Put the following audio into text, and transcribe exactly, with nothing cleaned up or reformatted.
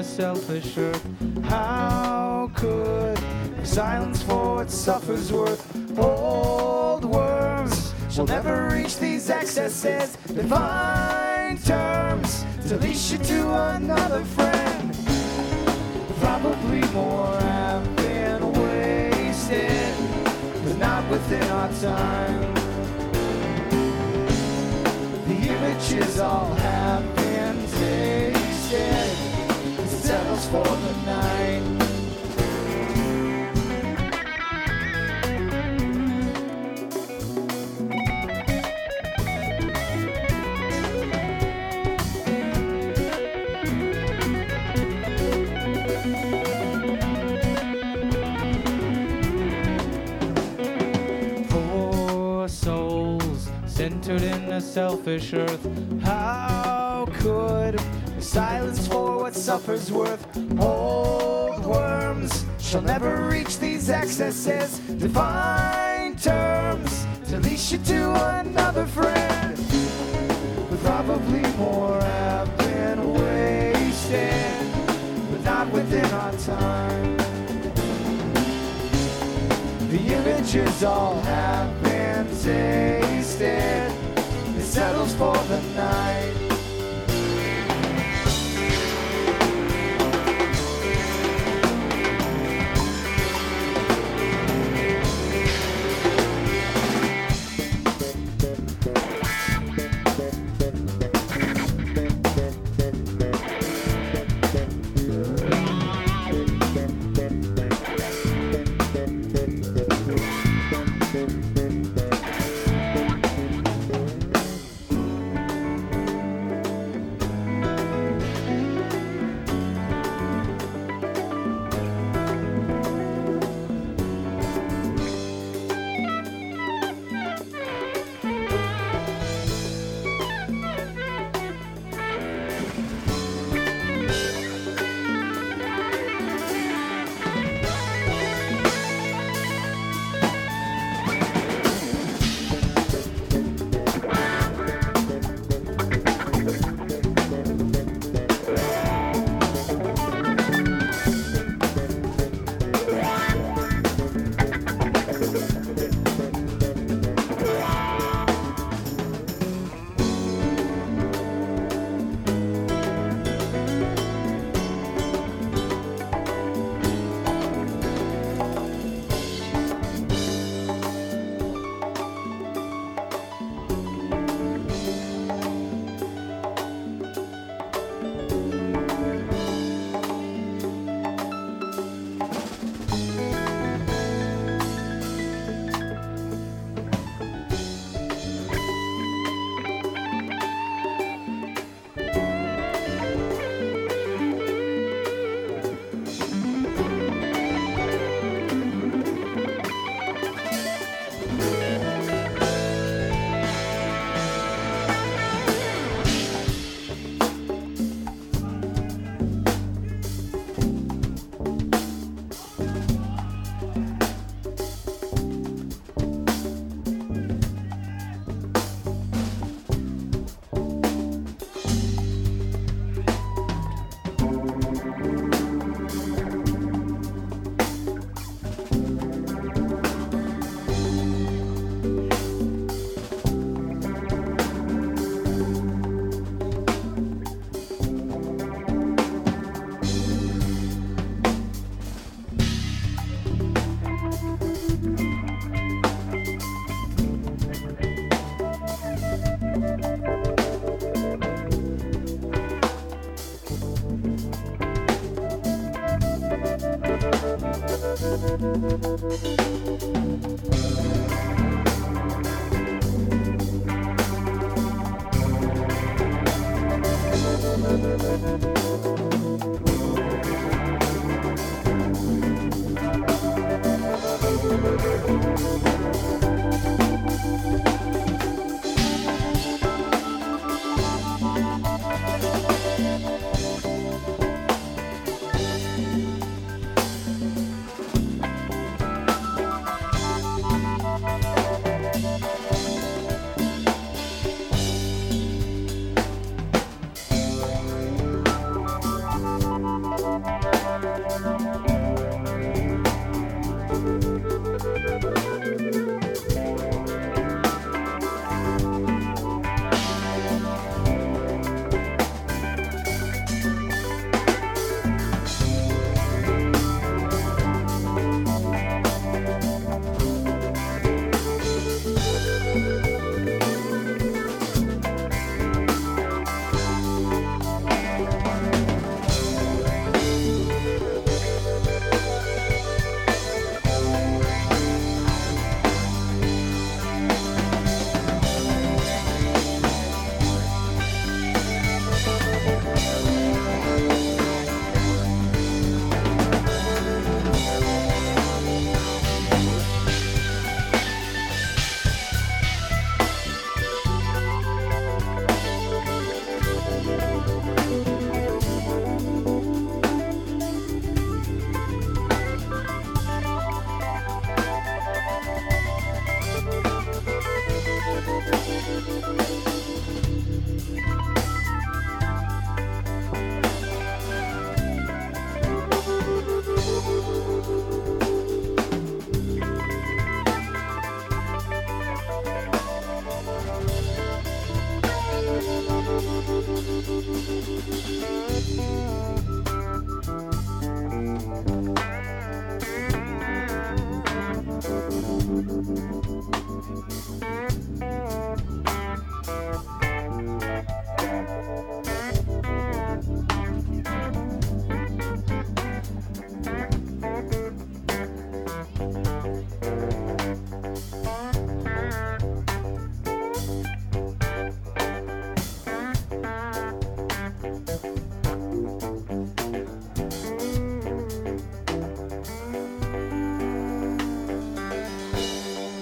a selfish earth. How could silence for what suffers worth? Old worms shall never reach these excesses. Divine terms to leash you to another friend. Probably more have been wasted, but not within our time. The images all have been tasted. It settles for the night. Centered in a selfish earth. How could silence for what suffers worth? Old worms shall never reach these excesses. Divine terms to leash you to another friend. But probably more have been wasted, but not within our time. The images all have been tasted. It settles for the night. Thank you.